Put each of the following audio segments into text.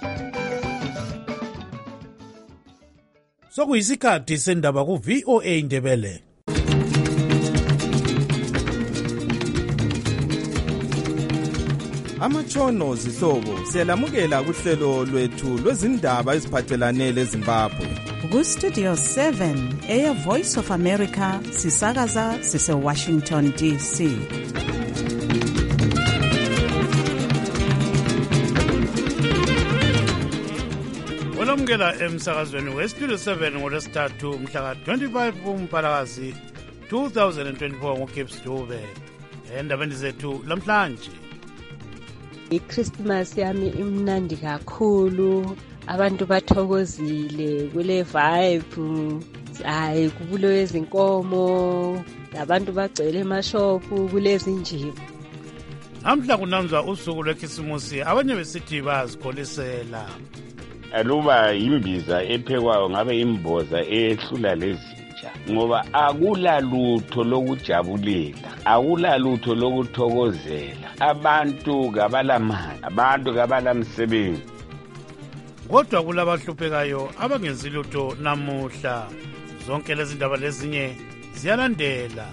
Sokuyisikhathi sendaba ku VOA Indebele. Amatshono zihlobo siyalamukela kuhlelo lwethu lwezindaba eziphathelane leZimbabwe. Ku Studio 7 Air Voice of America sisakaza sise Washington DC. Olamukela emsakazweni we Studio 7 ngolwesithathu mhla ka-25 kuMpalakazi 2024 ngoGibbs Dube. Endabeni zethu lamhlanje. iChristmas yami imnandi kakhulu, abantu bathokozile, kule vibe, hayi kubulo izinkomo, abantu bagcwele emashophu kulezi njibo. Namhla kunanzwa usuku lwekhisimusi, abanye besithi bazikholisela. Aluba imbiza ephekwayo ngabe imboza ehlula lezinja, ngoba akulalutho lokujabulela, akulalutho lokuthokozela. Abantu kabalamali, abantu kabalamsebenzi. Kodwa kulabahluphekayo abangenzi lutho namuhla. Zonke lezi ndaba lezinye ziyalandela.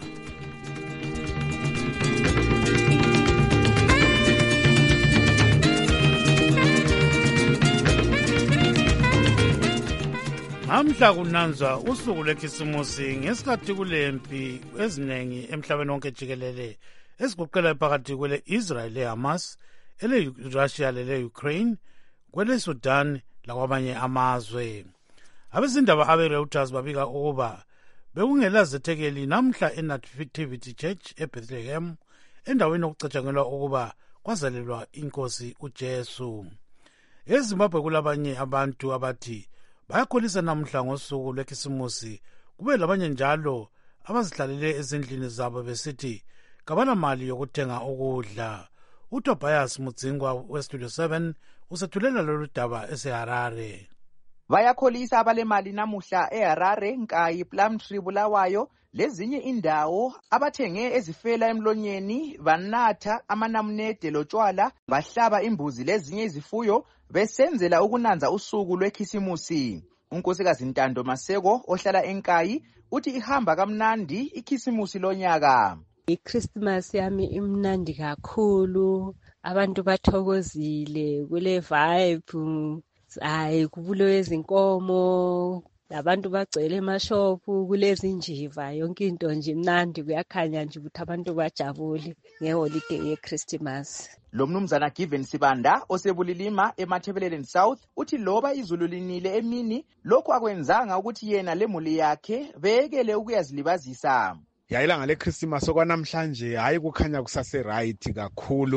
Namhla kunanzwa usuku lwekhisimusi ngesikhathi kulempi eziningi emhlabeni wonke jikelele esigoqela phakathi kwele Israel leHamas, ele Russia lele Ukraine, kwele Sudan lakwamanye amazwe. Abezindaba abe-Reuters babika ukuba bekungela zethekeli namhla eNativity Church eBethlehem, endaweni okucatshangelwa ukuba kwazalelwa inkosi uJesu. EZimbabwe kulabanye abantu abathi bayakholisa namhla ngosuku lwekhisimusi, kube labanye njalo abazihlalele ezindlini zabo besithi kabanamali yokuthenga ukudla. uTobias Mudzingwa weStudio 7 usethulela lolu daba eseHarare. Bayakholisa abalemali namuhla eHarare, Nkayi, Plumtree, Bulawayo lezinye indawo abathenge ezifela emlonyeni, banatha amanamunede lotshwala, bahlaba imbuzi lezinye izifuyo besenzela ukunanza usuku lwekhisimusi. uNkosikazi Ntando Maseko ohlala eNkayi uthi ihamba kamnandi ikhisimusi lonyaka. iChristmas yami imnandi kakhulu, abantu bathokozile, kule vibe, hayi kubulo izinkomo, abantu bagcwele emashophu kulezi njiva, yonke into nje imnandi, kuyakhanya nje ukuthi abantu bajabule ngeholiday yeChristmas. Lo mnumzana Given Sibanda osebulilima eMathebeleleni South uthi loba izulu linile emini, lokhu akwenzanga ukuthi yena lemuli yakhe bekele ukuyazilibazisa. Yayilanga leChristmas okwanamhlanje hayi kukhanya kusase right kakhulu.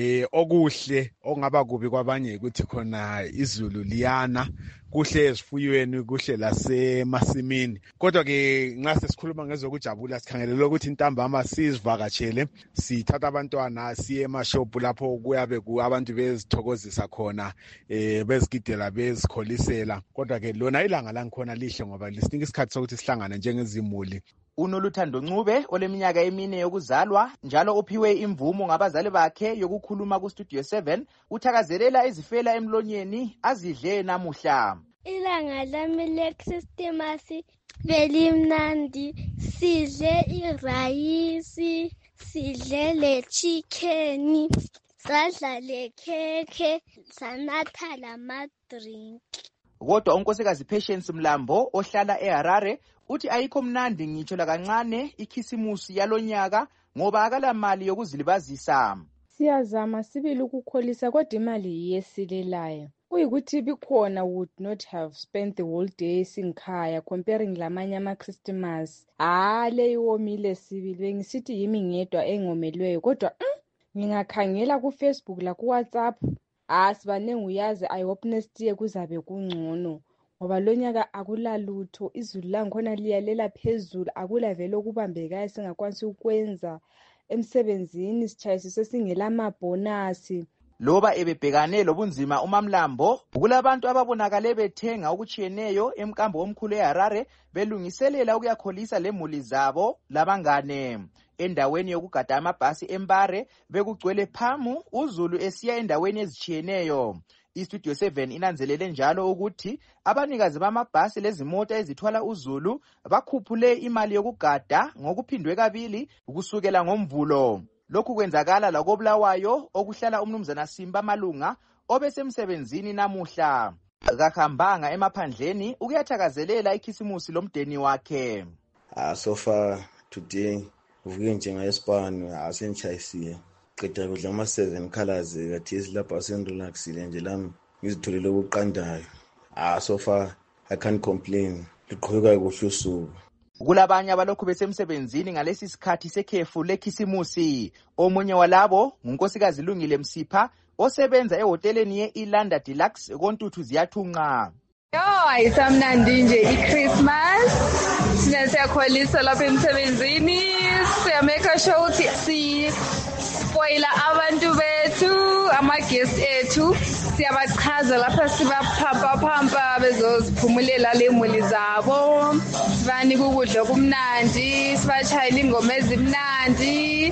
Okuhle ongaba kubi kwabanye ukuthi khona izulu liyana, kuhle ezifuyweni, kuhle lasemasimini. Kodwa ke nxa sesikhuluma ngezokujabula sikhangelele ukuthi intambama sizivakatshele, sithatha abantwana siye emashophu lapho kuyabe abantu bezithokozisa khona, bezigidela bezikholisela. Kodwa ke lona ilanga langikhona lihle ngoba lisinika isikhathi sokuthi sihlangane njengezimuli. uNoluthando Ncube oleminyaka emine yokuzalwa njalo uphiwe imvumo ngabazali bakhe yokukhuluma ku Studio 7 uthakazelela ezifela emlonyeni azidle namuhla. Ilanga lami leChristmas belimnandi, sidle irayisi, sidle lechicken, sadla lekhekhe, sanatha lamadrink. Kodwa uNkosikazi Patience Mlambo ohlala eHarare uthi ayikho mnandi ngitsho lakancane ikhisimusi yalonyaka ngoba akala mali yokuzilibazisa. Siyazama sibili ukukholisa kodwa imali yesilelayo. Kuyikuthi bikhona would not have spent the whole day sinkhaya comparing lamanye amaChristmas. Le iwomile sibili bengisithi yimi ngedwa engomelweyo kodwa ngingakhangela ku Facebook la ku WhatsApp sibanengi uyazi I hope next year kuzabe kungcono. Ngoba lonyaka akulalutho, izulu langikhona liyalela phezulu, akula vele okubambekayo singakwanisi ukwenza emsebenzini, sichayisise singela amabhonasi. Loba ebebhekane lobunzima uMamlambo, kulabantu ababonakale bethenga okuchiyeneyo emkambo omkhulu eHarare belungiselela ukuyakholisa lemuli zabo labangane. Endaweni yokugada amabhasi eMbare bekugcwele phamu uzulu esiya endaweni ezichiyeneyo. iStudio 7 inanzelele njalo ukuthi abanikazi bamabhasi lezimota ezithwala uzulu bakhuphule imali yokugada ngokuphindwe kabili kusukela ngoMvulo. Lokhu kwenzakala lakoBulawayo okuhlala umnumzana Simba Malunga obesemsebenzini namuhla. Kakahambanga emaphandleni ukuyathakazelela ikhisimusi lomdeni wakhe. So far today uvuke njengayesipani asenchayisiye. Qeda kudla ama-7 colors kathesi lapha asenrelaxile nje lami ngizitholele ukuqandayo. So far I can't complain. Liqhubeka kuhle usuku. Kulabanye abalokhu besemsebenzini ngalesi sikhathi sekhefu lekhisimusi. Omunye walabo ngunkosikazi Lungile Msipha osebenza ehoteleni ye-Ilanda Deluxe koNtuthu Ziyathunqa. Ayisamnandi nje iChristmas. Siyakholisa lapha emsebenzini. Siyameka sure ukuthi spoiler abantu bethu, ama-guest ethu. Siyabachaza lapha sibaphampa bezoziphumulela lemuli zabo. Sibanika ukudla kumnandi, sibachayela ingoma ezimnandi.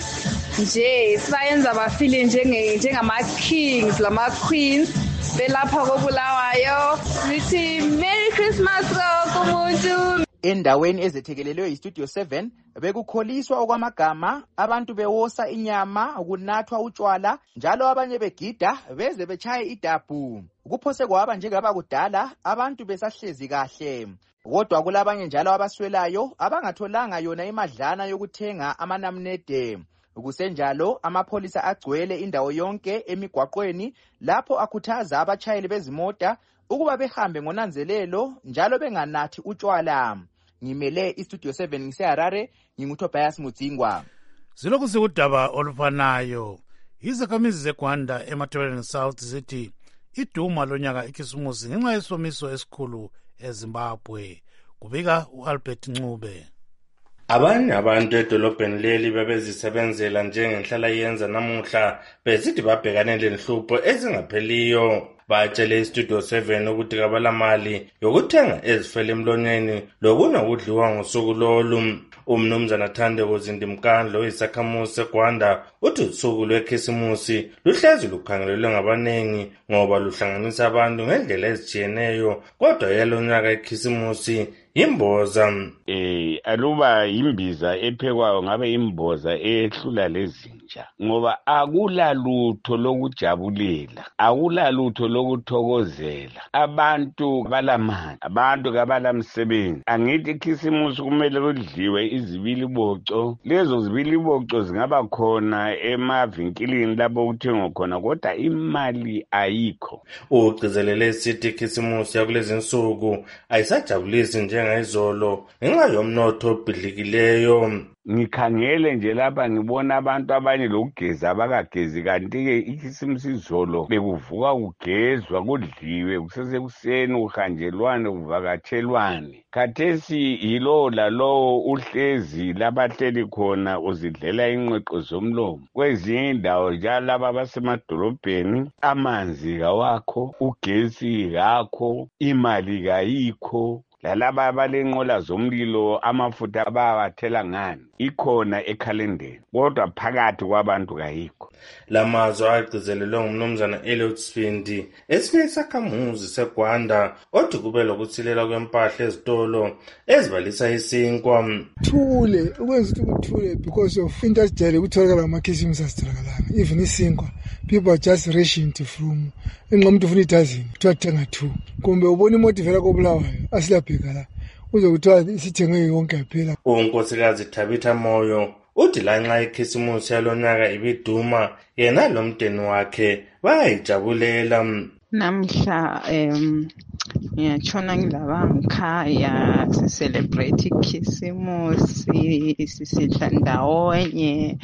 Nje sibayenza bafile njengama-kings lama-queens belapha koBulawayo. Sithi Merry Christmas kumuntu. Endaweni ezethekelelwe iStudio 7 bekukholiswa okwamagama, abantu bewosa inyama, ukunathwa utshwala, njalo abanye begida beze bechaye idabhu. Kuphose kwaba njengaba kudala abantu besahlezi kahle. Kodwa kulabanye njalo abaswelayo abangatholanga yona imadlana yokuthenga amanamnede. Kusenjalo amapholisa agcwele indawo yonke emigwaqweni lapho akhuthaza abachayeli bezimota ukuba behambe ngonanzelelo njalo benganathi utshwala. Ngimele iStudio 7 ngiseHarare, nginguTobias Mudzingwa. Ziloku sikudaba olufanayo. Izakhamizi zeGwanda eMatabeleland South zithi iduma lonyaka ikhisimusi ngenxa yesomiso esikhulu eZimbabwe. Kubika uAlbert Ncube. Abanye abantu edolobheni leli bebezisebenzela njengenhlala yenza namuhla bezithi babhekane lenhlupho ezingapheliyo. Batshele iStudio 7 ukuthi kabalamali yokuthenga ezifele emlonyeni lokunokudliwa ngosuku lolu. Umnumzana Thandeko Zindimkandlo oyisakhamuzi seGwanda uthi usuku lwekhisimusi luhlezi lukhangelelwe ngabanengi ngoba luhlanganisa abantu ngendlela ezijiyeneyo, kodwa yalonyaka ikhisimusi imboza. Aluba imbiza ephekwayo ngabe imboza ehlula lezinja, ngoba akulalutho lokujabulela, akulalutho lokuthokozela. Abantu balamali, abantu kabalamsebenzi. Angithi ikhisimusi kumele kudliwe izibiliboco. Lezo zibiliboco zingaba khona emavinkilini lapho kuthengwa khona, kodwa imali ayikho. Ugcizelele sithi ikhisimusi yakulezi insuku ayisajabulisi njengayizolo ngenxa yomnotho obhidlikileyo. Ngikhangele nje lapha ngibona abantu abanye lokugeza abakagezi, kanti-ke ikhisimusi izolo bekuvuka kugezwa kudliwe kusesekuseni kuhanjelwane kuvakatshelwane. Khathesi yilo lalowo uhlezi labahleli khona uzidlela ingqeqo zomlomo. Kwezinye indawo njalo laba basemadolobheni amanzi kawakho, ugesi kakho, imali kayikho. Lalaba balenqola zomlilo amafutha abawathela ngani ikhona ekhalendeni, kodwa phakathi kwabantu kayikho. Lamazwi agcizelelwe ngumnumzana Elliot Sphindi esinye isakhamuzi seGwanda othi kube lokusilela kwempahla ezitolo ezibalisa isinkwa. Thule ukwenza ukuthi kuthule because of into esijayele ukutholakala amakhisimusi asitholakala, even isinkwa people are just rationed from enqomuntu ufuna idazini kuthiwa thenga 2, kumbe ubona imoto ivela koBulawayo asilabheka la uze kuthiwa isithenge yonke yaphela. Unkosikazi Thabitha Moyo uthi lanxa ikhisimusi yalonyaka ibiduma yena lomdeni wakhe bayayijabulela. Namhla ngiyatshona ngilaba ngikhaya sicelebrate ikhisimusi sisidla ndawonye.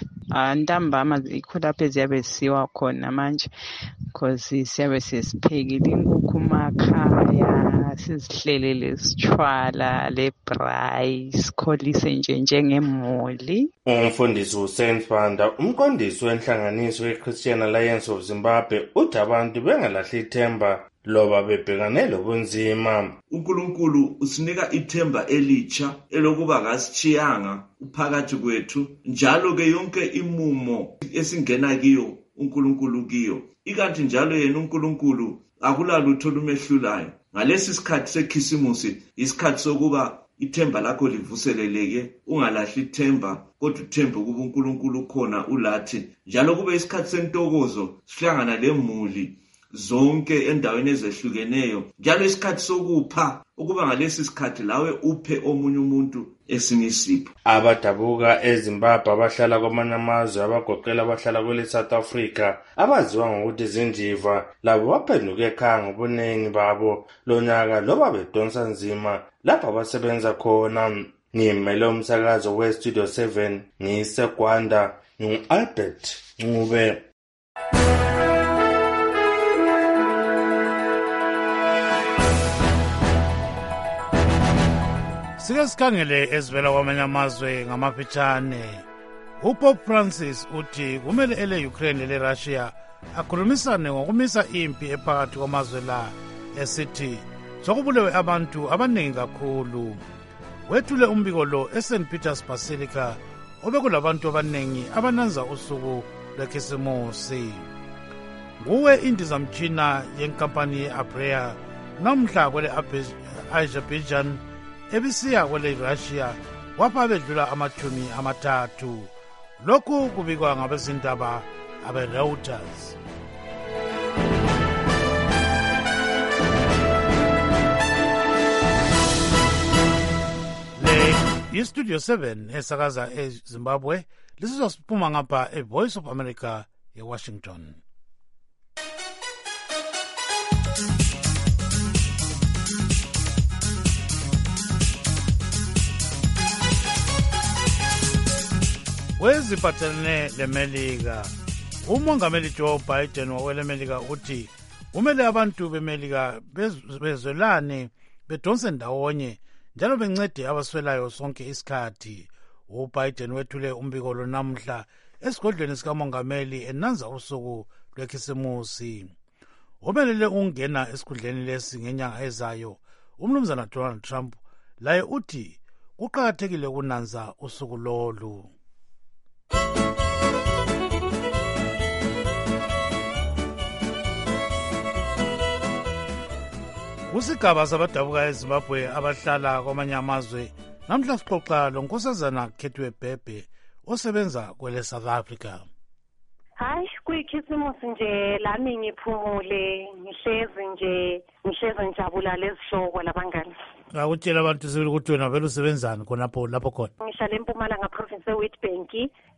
Ntambama ikho lapho ziyabe siwa khona manje because siyabe sesiphekile inkukhu makhaya, sizihlelele sitshwala lebrai, sikholise njengemuli. Umfundisi Hussein Fanda, umqondisi wenhlanganiso ye-Christian Alliance of Zimbabwe, uthi abantu bengalahli ithemba loba bebhekane lobunzima. uNkulunkulu usinika ithemba elitsha elokuba ngasishiyanga uphakathi kwethu, njalo ke yonke imumo esingena kiyo uNkulunkulu kiyo. Ikanti njalo yena uNkulunkulu akulalutho olumehlulayo. Ngalesi sikhathi sekhisimusi isikhathi sokuba ithemba lakho livuseleleke, ungalahli ithemba kodwa uthembe ukuba uNkulunkulu khona ulathi. Njalo kube isikhathi sentokozo sihlangana lemuli zonke endaweni ezehlukeneyo. Njalo isikhathi sokupha ukuba ngalesi sikhathi lawe uphe omunye umuntu esinye isipho. Abadabuka eZimbabwe abahlala kwamanye amazwe abagoqela abahlala kwele South Africa abaziwa ngokuthi zinjiva labo baphenduke ekhaya ngobuningi babo lonyaka loba bedonsa nzima lapho abasebenza khona. Ngimele umsakazo weStudio 7 ngiseGwanda ngu-Albert Ncube. Sike sikhangele ezivela kwamanye amazwe ngamafitshane. uPope Francis uthi kumele ele-Ukraine le-Russia akhulumisane ngokumisa impi ephakathi kwamazwe la esithi sokubulewe abantu abaningi kakhulu. Wethule umbiko lo eSt Peter's Basilica obekulabantu abaningi abananza usuku lwekhisimusi. Nguwe indizamtshina yenkampani ye-Abrea namhla kwele Azerbaijan ebisiya kwele Russia wapha bedlula ama-30. Lokhu kubikwa ngabezindaba abe-Reuters. iStudio 7 esakaza eZimbabwe lisizosiphuma ngapha eVoice of America eWashington. Weziphathelene leMelika, umongameli Joe Biden wawelemelika uthi kumele abantu beMelika bezwelane bedonse ndawonye njalo bencede abaswelayo sonke isikhathi. uBiden wethule umbiko lo namhla esigodlweni sikamongameli enanza usuku lwekhisimusi. Omelele ungena esikhundleni lesi ngenyanga ezayo umnumzana Donald Trump laye uthi kuqakathekile ukunanza usuku lolu. Kusigaba sabadabuka eZimbabwe abahlala kwamanye amazwe namhla sixoxa lonkosazana Khethwe Bhebhe osebenza kwele South Africa. Hayi kuyikhisimusi nje lami ngiphumule ngihlezi njabula lezihloko labangani. Akutshela abantu sibili ukuthi wena vele usebenzani lapho khona. Ngihlala eMpumalanga province eWitbank,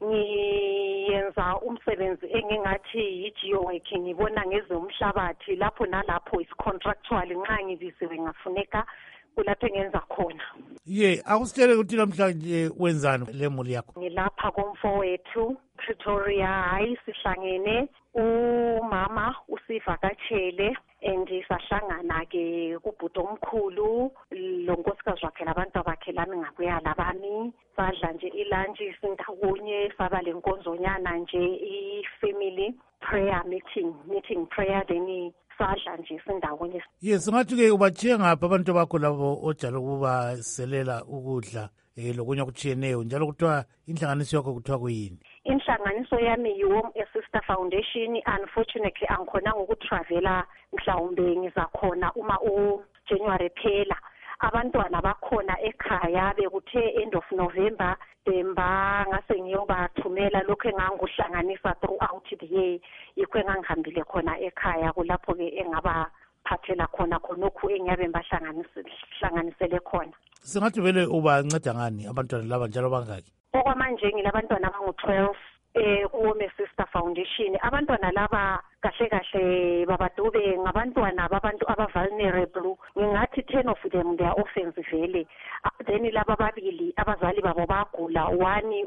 ngiyenza umsebenzi engingathi yi-geowork, ngibona ngezomhlabathi lapho nalapho is contractual nxa ngibisiwe ngafuneka kulapho engenza khona. Akusitshele ukuthi namhlanje wenzani le muli yakho? Ngilapha komfowethu Pretoria, hayi sihlangene umama usivakatshele and sahlangana ke kubhuti omkhulu lo nkosikazi wakhe labantu abakhe lami ngakuya labami sadla nje ilunch sindawonye saba lenkonzonyana nje i-family prayer meeting prayer then sadla nje sindawonye. Singathi ke ubatshiye ngapha abantu bakho labo ojalo ukuba selela ukudla lokunye okutshiyeneyo njalo kuthiwa inhlanganiso yakho kuthiwa kuyini? Inhlanganiso yami yi-Home Sister Foundation. Unfortunately angikhonanga ukutravela mhlawumbe ngizakhona uma uJanuary phela. Abantwana bakhona ekhaya bekuthe end of November December ngase ngiyobathumela lokho enganguhlanganisa throughout the year, yikho engangihambile khona ekhaya kulapho ke engabaphathela khona khonokhu engiyabe ngibahlanganisele khona. Singathi vele ubanceda ngani abantwana laba njalo bangaki? Okwamanje ngilabantwana abangu-12 ku-Home Sister Foundation. Abantwana laba kahle babadube ngabantwana babantu aba-vulnerable. Ngingathi 10 of them they are orphans vele. Then laba babili abazali babo bagula, one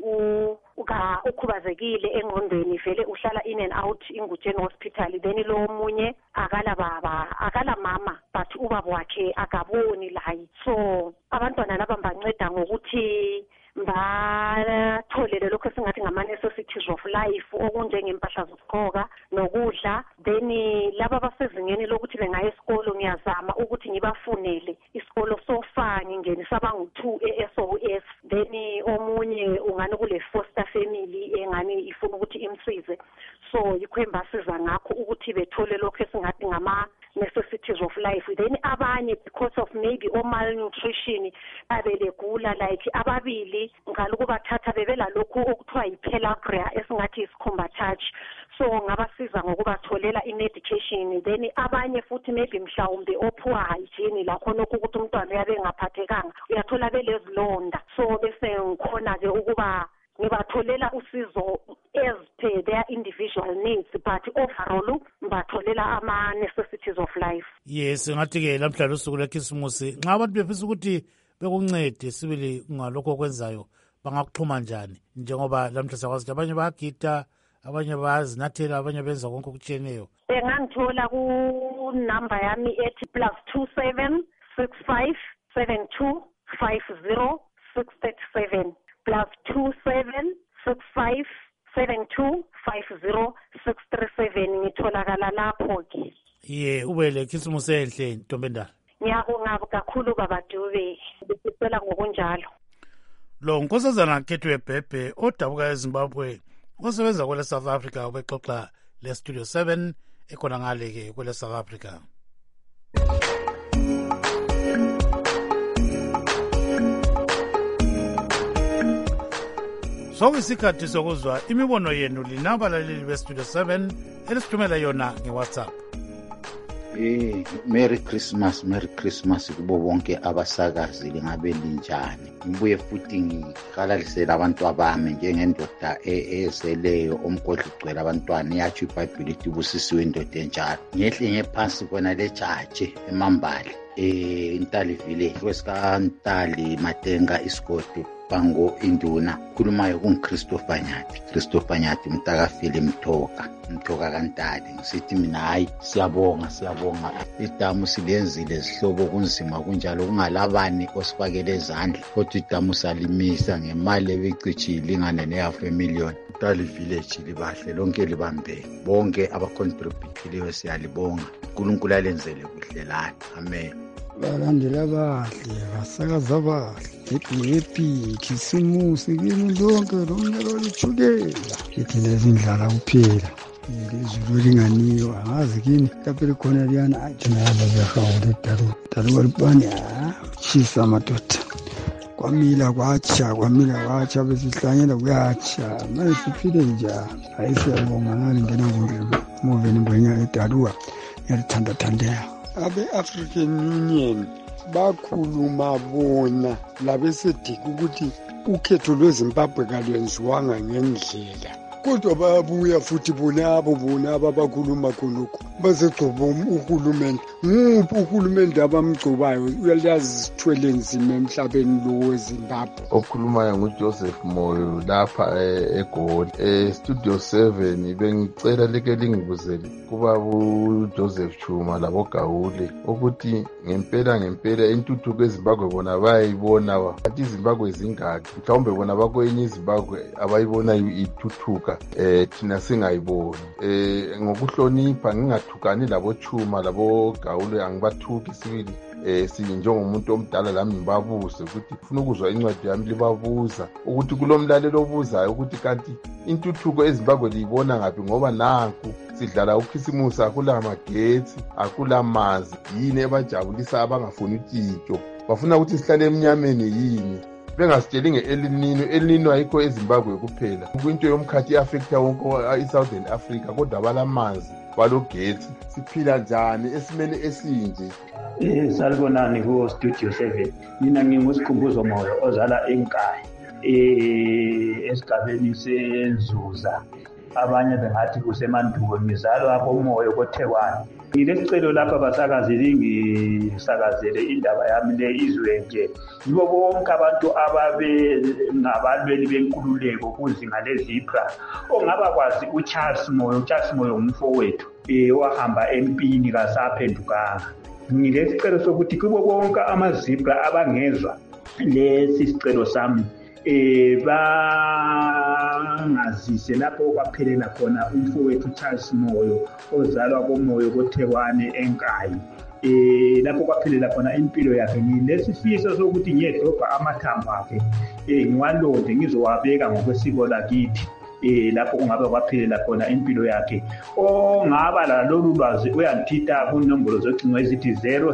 ukhubazekile engqondweni vele uhlala in and out ingutsheni hospital. Then lo omunye akala baba akala mama but ubaba wakhe akaboni layi. So abantwana laba banceda ngokuthi batholele lokho esingathi ngama-necessities of life okunjengempahla zokugqoka nokudla. Then laba basezingeni lokuthi bengaya esikolo ngiyazama ukuthi ngibafunele isikolo sofa ngingenisa abangu-2 e-SOS. Then omunye ungani kule foster family engani ifuna ukuthi imsize. so yikho embasiza ngakho ukuthi bethole lokho esingathi necessities of life. Then abanye because of maybe malnutrition abelegula like ababili ngalukubathatha bebela lokhu okuthiwa yi-pellagra esingathi isikhumba touch, so ngabasiza ngokubatholela i-medication. Then abanye futhi maybe mhlawumbe ophuwa hygiene lakhona ukuthi umntwana uyabe ngaphathekanga uyathola belezilonda, so bese ngikhona-ke ukuba ngibatholela usizo as per their individual needs, but overall ngibatholela ama-necessities of life. Yes, ngathi-ke lamhlanje usuku lwekhisimusi nxa abantu befisa ukuthi bekuncede sibili ngalokho okwenzayo bangakuxhuma njani, njengoba lamhlanje sakwazi ukuthi abanye bayagida, abanye bayazinathela, abanye benza konke okutshiyeneyo? Ngangithola kunumber yami ethi +27 65 72 50 637 +27 65 72 50 637. Ngitholakala lapho-ke. Ube le khisimusi enhle Ntombendala. Ngiyabonga kakhulu Baba Dube, bisicela ngokunjalo. Lo Nkosazana Khethwe Bhebhe odabuka eZimbabwe osebenza kwele South Africa ubexoxa le Studio 7 ekhona ngale-ke kwele South Africa. Sokuyisikhathi sokuzwa imibono yenu linabalaleli beStudio 7 elisithumela yona ngeWhatsApp. Merry Christmas kubo bonke abasakazi, lingabe linjani? Ngibuye futhi ngihalalisele abantu abami njengendoda eseleyo omgodla ugcwele abantwana, iyatsho iBhayibheli ithi busisiwe indoda enjalo. Ngehle ngephansi kona lejaji eMambali Ntali Village kwesikaNtali Matenga isigodi Bango Induna, khulumayo kunguChristopher Nyathi mtakafile mthoka kaNtali. Ngisithi mina hayi siyabonga idamu silenzile sihlobo kunzima kunjalo kungalabani osifakele ezandla, kodwa idamu salimisa ngemali ebicitshile ingane nehafu emiliyoni. Ntali Village libahle lonke libambeke, bonke abacontributile siyalibonga, uNkulunkulu alenzele kuhle lana. Amen. Balandela bahle, basakaza bahle, happy khisimusi kini lonke lomnyaka lithukela. Ithi nezindlala kuphela izulu linganiwa ngazi kini lapho likhona liyana athina yabahawule dalu walibani chisa amadoda kwamila kwacha besihlanyela kuyacha manje siphile njani. Ayisiyabonga ngalingena moveni ngwenya edaluwa yalithandathandela. Abe-African Union bakhuluma bona labesedika ukuthi ukhetho lweZimbabwe kalwenziwanga ngendlela, kodwa bayabuya futhi bona ababakhuluma khonokho bazegcoba uhulumende. Nguphi uhulumende abamgcobayo? Uyalazi sithwele nzima emhlabeni lo weZimbabwe. Okhulumayo nguJoseph Moyo lapha eGoli Studio 7. Bengicela leke lingibuzele kuba uJoseph Chuma laboGawule ukuthi ngempela intuthuko eZimbabwe bona bayayibona kanti iZimbabwe zingaki, mhlawumbe bona bakwenye iZimbabwe abayibona ithuthuka thina singayiboni. Ngokuhlonipha ngingathukani laboChuma laboGawule, angibathuki sibili. Sinjengomuntu omdala lami ngibabuze ukuthi ufuna ukuzwa incwadi yami, libabuza ukuthi kulomlalelo obuzayo ukuthi kanti intuthuko eZimbabwe liyibona ngaphi, ngoba nanku sidlala ukhisimusi, akula magetsi, akula manzi. Yini ebajabulisa abangafuni utshitsho? Bafuna ukuthi sihlale emnyameni yini? Bengasitsheli nge-El Nino ayikho eZimbabwe kuphela, kuyinto yomkhathi i-affecta wonke i-Southern Africa, kodwa balamanzi balogetsi. Siphila njani esimeni esinje? Salibonani ku-Studio 7. Mina nginguSikhumbuzo Moyo ozala eNkayi esigabeni seNzuza, abanye bengathi kusemandulo. Ngizalwa komoyo koThekwani. Ngilesicelo lapha basakazi lingisakazele indaba yami le izwe nje yibo bonke abantu ababe ngabalweli benkululeko kuzinga lezipra ongaba kwazi uCharles Moyo umfowethu wahamba empini kasaphendukanga. Ngilesicelo sokuthi kubo bonke amazipra abangezwa lesi sicelo sami bangazise lapho kwaphelela khona umfowethu Charles Moyo ozalwa komoyo koThekwani eNkayi. Lapho kwaphelela khona impilo yakhe. Nginesifiso sokuthi ngiyedobha amathambo akhe ngiwalonde ngizowabeka ngokwesiko lakithi lapho kungabe kwaphelela khona impilo yakhe. Ongaba lalolu lwazi uyangithinta kunombolo zocingo ezithi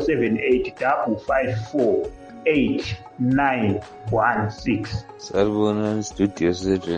078 Salbona Studio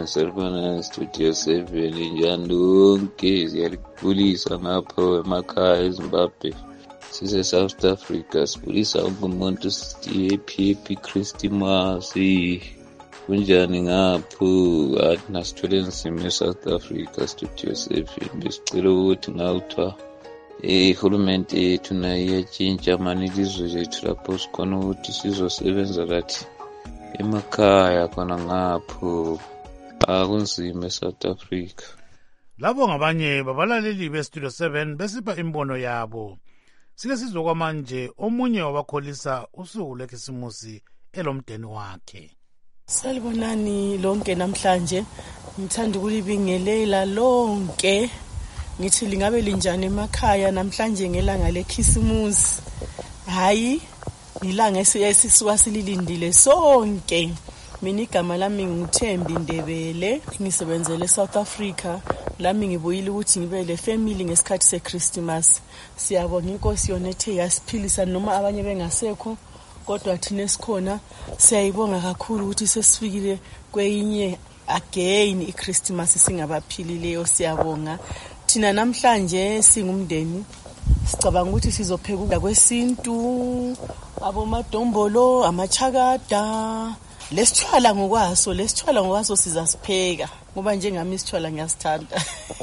7 njani lonke siyalibulisa ngapho emakhaya eZimbabwe sise South Africa sibulisa umuntu sithi happy Christmas kunjani ngapho nasithole nsimo eSouth Africa Studio 7 besicela ukuthi ngawuthiwa uhulumende yethu naye iyatshintsha mani ilizwe lethu lapho sikhona ukuthi sizosebenza kathi emakhaya khona ngapho akunzima eSouth Africa. Labo ngabanye babalaleli beStudio 7 besipha imbono yabo. Sike sizokwa manje omunye wabakholisa usuku lwekhisimusi elomdeni wakhe. Salibonani lonke namhlanje, ngithanda ukulibingelela lonke. Ngithi lingabe linjani emakhaya namhlanje ngelanga lekhisimusi. Hayi, ilanga esisuka sililindile sonke. Mina igama lami nguThembi Ndebele, ngisebenzele South Africa. Lami ngibuyile ukuthi ngibe le family ngesikhathi seChristmas. Siyabonga inkosi yona ethe yasiphilisa noma abanye bengasekho, kodwa thina sikhona siyayibonga kakhulu ukuthi sesifikile kweyinye again iChristmas singabaphilileyo. Siyabonga. Thina namhlanje singumndeni sicabanga ukuthi sizopheka ukudla kwesintu, abomadombolo, amachakada, lesithwala ngokwaso sizasipheka ngoba njengami isithwala ngiyasithanda.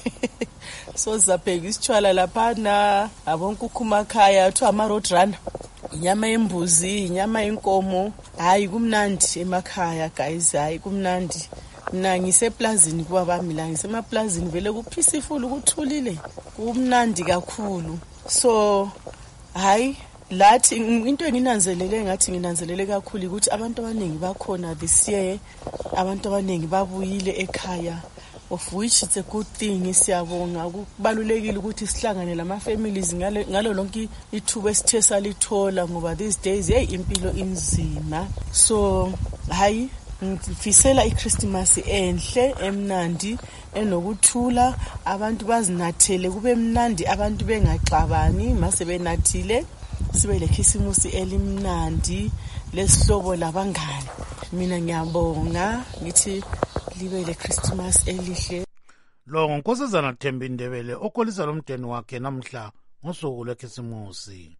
So sizapheka isithwala laphana, abonkukhu makhaya athi ama-roadrunner, inyama yembuzi, inyama yenkomo. Hayi kumnandi emakhaya guys, hayi kumnandi. Mina ngiseplazini kuba bami la ngisemaplazini vele kupeaceful ukuthulile, kumnandi kakhulu. So hayi lathi into enginanzelele kakhulu ukuthi abantu abaningi bakhona this year, abantu abaningi babuyile ekhaya, of which it's a good thing. Siyabonga, kubalulekile ukuthi sihlangane lama families ngalo lonke ithuba esithe salithola ngoba these days impilo inzima. So hayi ngifisela iChristmas enhle emnandi enokuthula, abantu bazinathele kube mnandi, abantu bengaxabani mase benathile, sibe lekhisimusi elimnandi lesihlobo labangani. Mina ngiyabonga ngithi libe leChristmas elihle. Lo ngonkosazana Thembi Ndebele okholisa lomdeni wakhe namhla ngosuku lwekhisimusi.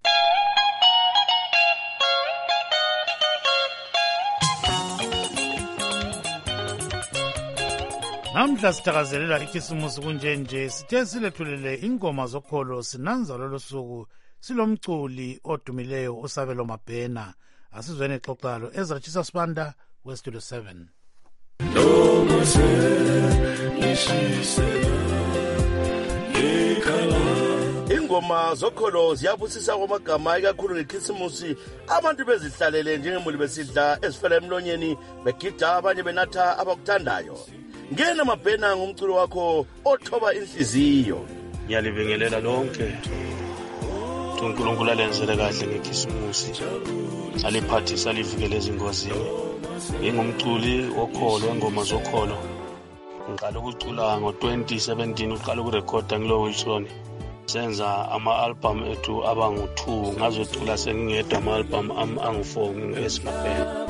Namhla sithakazelela ikhisimusi kunjenje, sithe silethulele ingoma zokholo sinanza lolu suku silomculi odumileyo uSabelo Mabhena. Asizweni xoxalo Ezra Chisa Sibanda weStudio 7. Ingoma zokholo ziyabusisa kwamagama ikakhulu ngekhisimusi, abantu bezihlalele njengemuli besidla ezifela emlonyeni begida abanye benatha abakuthandayo. Ngena Mabhena ngumculo wakho othoba inhliziyo. Ngiyalibingelela lonke uNkulunkulu alenzele kahle ngekhisimusi, aliphathisa alivikele ezingozini. Ngingumculi wokholo wengoma zokholo. Ngiqala ukucula ngo-2017, uqala ukurekhoda ngilo Wilson. Senza ama-album ethu abangu-2, ngazocula sengingedwa ama-album angu-4 ngeSmabhena.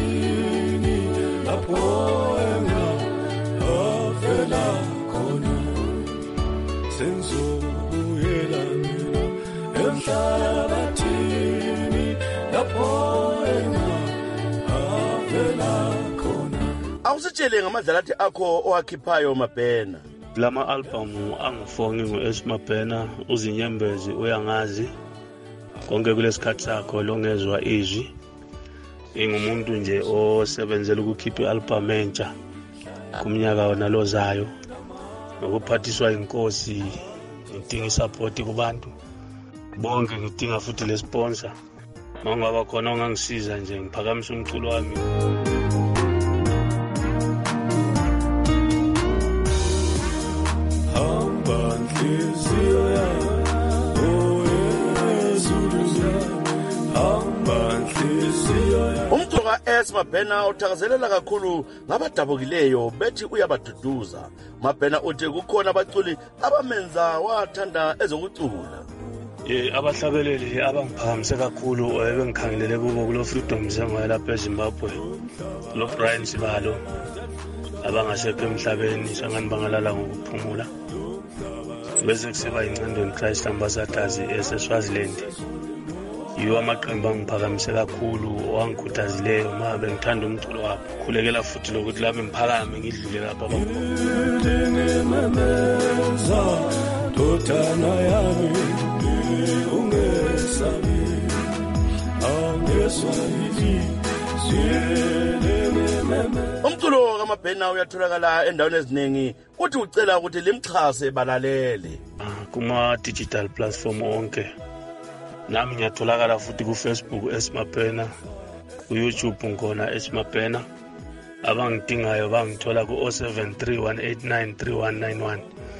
Awusitshele ngamadlalathi akho owakhiphayo Mabhena. Lama album angu-4 ngeSmabhena, uzinyembezi uyangazi, konke kulesikhathi sakho longezwa izwi. Ingumuntu nje osebenzela ukukhipha i-album entsha kumnyaka nalozayo, nokuphathiswa inkosi. Ngidinga support kubantu bonke, ngidinga futhi le sponsor. Mangaba khona ongangisiza nje ngiphakamisa umculo wami. Umculo uka-S Mabhena uthakazelela kakhulu ngabadabukileyo bethi uyabaduduza. Mabhena uthi kukhona abaculi abamenza wathanda ezokucula. Abahlabeleli abangiphakamise kakhulu ebengikhangelele kubo kulo Freedom Zone lapha eZimbabwe. Lo Brian Sibalo abangasekho emhlabeni sangani bangalala ngokuphumula. Bese kusiba incandweni Christ Ambassadors eSwaziland. Yiwo amaqembu angiphakamise kakhulu wangikhuthazileyo uma bengithanda umculo wabo. Khulekela futhi lokuthi lapha ngiphakame ngidlule lapha Dotana yami ungesabi angeswahili umculo kaMabhena uyatholakala endaweni eziningi uthi ucela ukuthi limxhase balalele kuma digital platform onke. Nami ngiyatholakala futhi ku Facebook S Mabhena, ku YouTube ngona S Mabhena. Abangidingayo bangithola ku 0731893191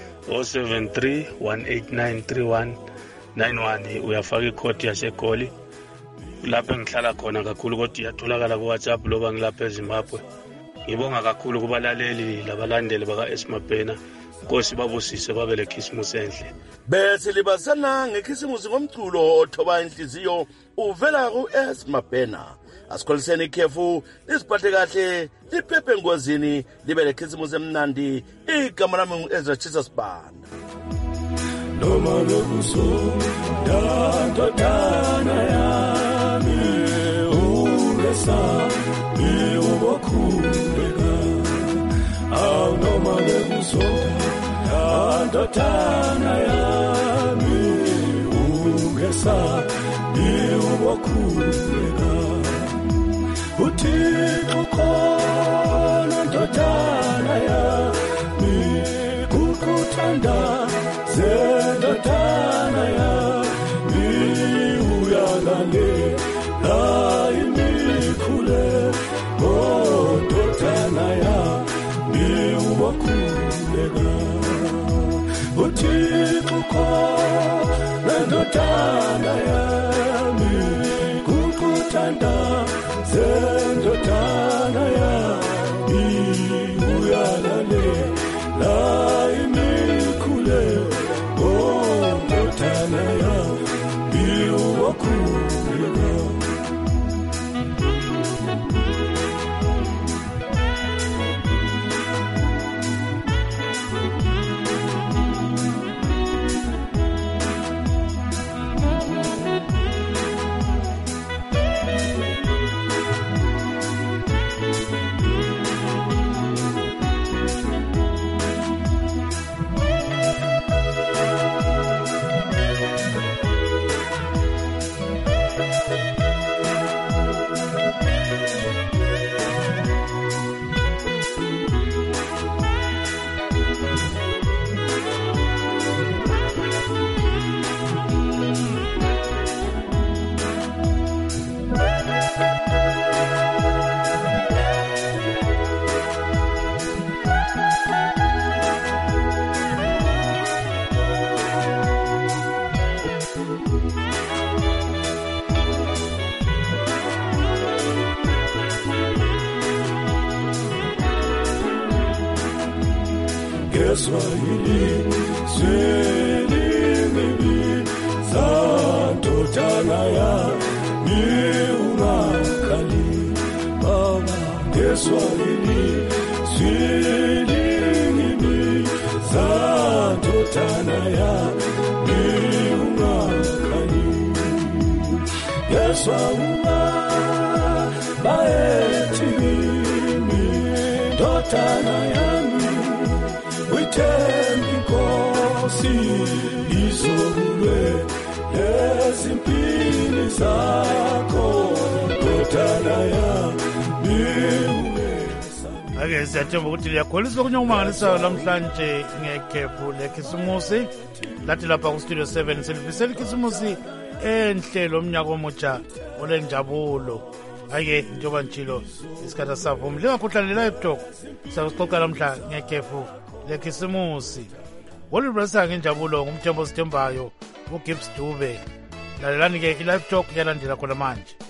0731893191 uyafaka ikhodi yaseGoli. Lapho engihlala khona kakhulu kodwa iyatholakala ku WhatsApp loba ngilapha eZimbabwe. Ngibonga kakhulu kubalaleli labalandeli baka S Mabhena. Nkosi babusise babe lekhisimusi enhle. Bese libasana ngekhisimusi ngomculo othoba inhliziyo uvela ku-S Mabhena. Asikholiseni ikhefu lisiphathe kahle liphephe engozini libe lekhisimusi emnandi. Igama lami ngu-Ezra Jesus Banda. Noma lokuso ndodana yami ungesa ubokhuleka noma lokuso ndodana yami ungesa ubokhuleka uThixo khona ndodana yami kukuthanda zendodana yami uyalale la imikhule ndodana yami ubokhuleka uThixo khona ndodana yami kukuthanda zendodana yami uyalale la imikhule ndodana yami ubokhuleka Swahili Swahili Santotana ya Niumakali Baba Swahili Swahili Santotana ya Niumakali Yeswa Baeti Dotana ya Inkosi izolwe ezimpini zakho ndodana yami. Ake siyathemba ukuthi liyakholisa okunye namhlanje ngekhefu lekhisimusi lathi lapha ku Studio 7 silifisela ikhisimusi enhle lomnyaka omutsha olenjabulo. Ake njengoba njilo isikhathi savuma lingakhohlani live talk sakuxoxa namhla ngekhefu lekhisimusi. Wolubrasa ngenjabulo ngumthembo sithembayo uGibbs Dube. Lalelani ke i-live talk yalandela khona manje.